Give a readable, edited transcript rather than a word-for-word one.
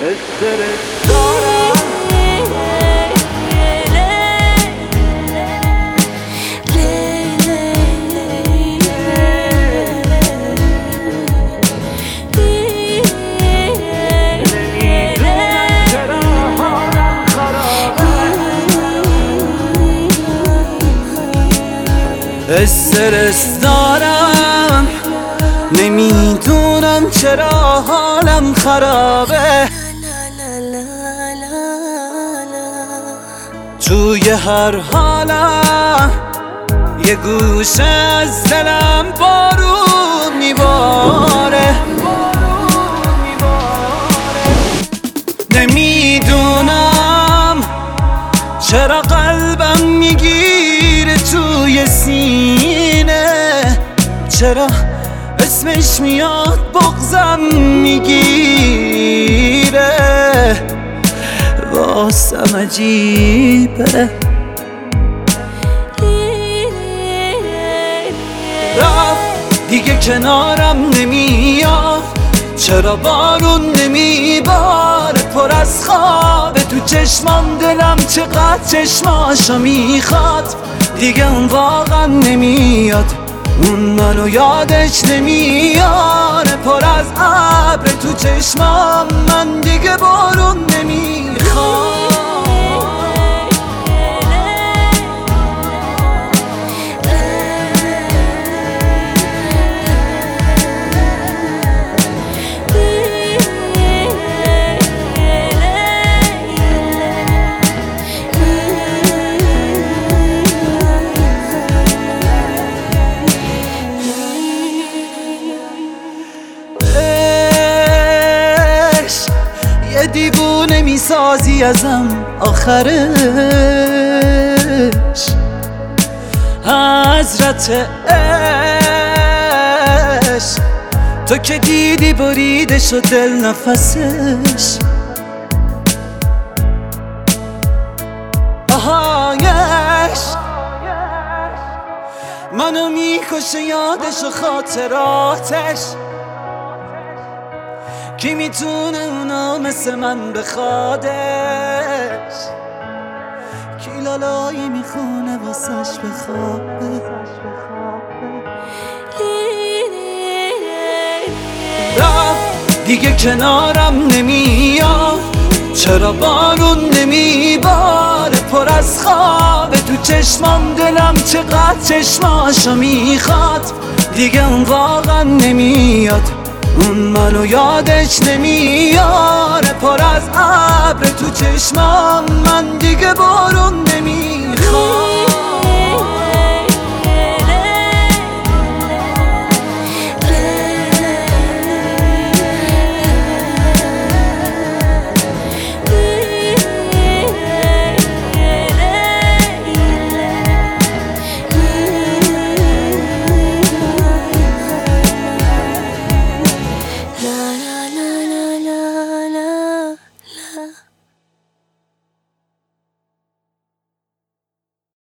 استرس دارم نمیدونم چرا حالم خرابه، توی هر حالم یه گوشه از دلم بارون میباره. نمیدونم چرا قلبم میگیره توی سینه، چرا اسمش میاد بغضم میگیره، واسم عجیبه. رفت دیگه کنارم نمیاد، چرا بارون نمیباره، پر از خوابه تو چشمام، دلم چقدر چشماشو میخواد، دیگه اون واقعا نمیاد، اون منو یادش نمیاره، پر از ابر تو چشمام، من دیگه بارون نمیخواد. یه دیوونه میسازی ازم آخرش، حضرت عشق تو که دیدی بریده شد دل نفسش، آهایش منو میکشه یادش و خاطراتش، کی میتونه اونا مثل من بخوادش، کی لالایی میخونه واسش بخوابه. رفت دیگه کنارم نمیاد، چرا بارون نمیباره، پر از خوابه تو چشمام، دلم چقدر چشماشو میخواد، دیگه اون واقعا نمیاد، اون منو یادش نمیاره، پر از ابر تو چشمام، من دیگه بارون نمیاد.